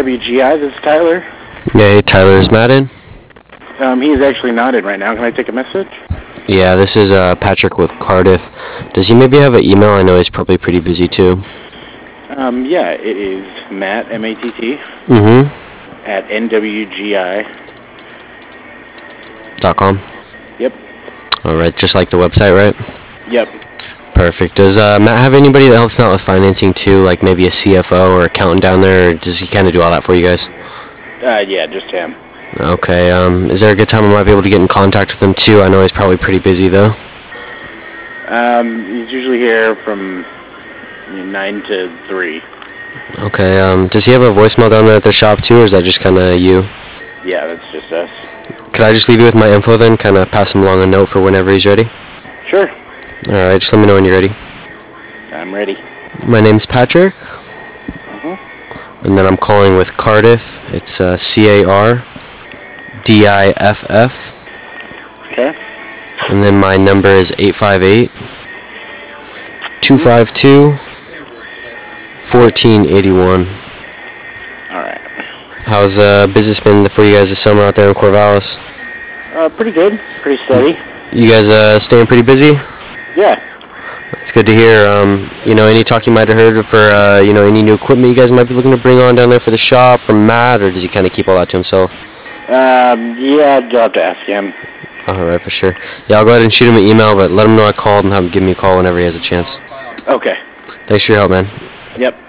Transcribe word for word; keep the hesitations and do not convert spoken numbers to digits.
W G I, this is Tyler. Yeah, hey, Tyler, is Matt in? Um, he's actually not in right now. Can I take a message? Yeah, this is uh, Patrick with Cardiff. Does he maybe have an email? I know he's probably pretty busy too. Um, yeah, it is Matt, M A T T, Mm-hmm. at N W G I. Dot com? Yep. Alright, just like the website, right? Yep. Perfect. Does uh, Matt have anybody that helps him out with financing too, like maybe a C F O or accountant down there, or does he kind of do all that for you guys? Uh, yeah, just him. Okay, um, is there a good time I might be able to get in contact with him too? I know he's probably pretty busy though. Um, he's usually here from nine to three. Okay, um, does he have a voicemail down there at the shop too, or is that just kind of you? Yeah, that's just us. Could I just leave you with my info then, kind of pass him along a note for whenever he's ready? Sure. Alright, just let me know when you're ready. I'm ready. My name's Patrick, Mm-hmm. and then I'm calling with Cardiff. It's uh, C A R D I F F. Okay. And then my number is eight five eight, two five two, one four eight one. Alright. How's uh, business been for you guys this summer out there in Corvallis? Uh, pretty good. Pretty steady. You guys uh, staying pretty busy? Yeah. It's good to hear. Um, you know, any talk you might have heard for, uh, you know, any new equipment you guys might be looking to bring on down there for the shop from Matt, or does he kind of keep all that to himself? Um, yeah, you'll have to ask him. All right, for sure. Yeah, I'll go ahead and shoot him an email, but let him know I called and have him give me a call whenever he has a chance. Okay. Thanks for your help, man. Yep.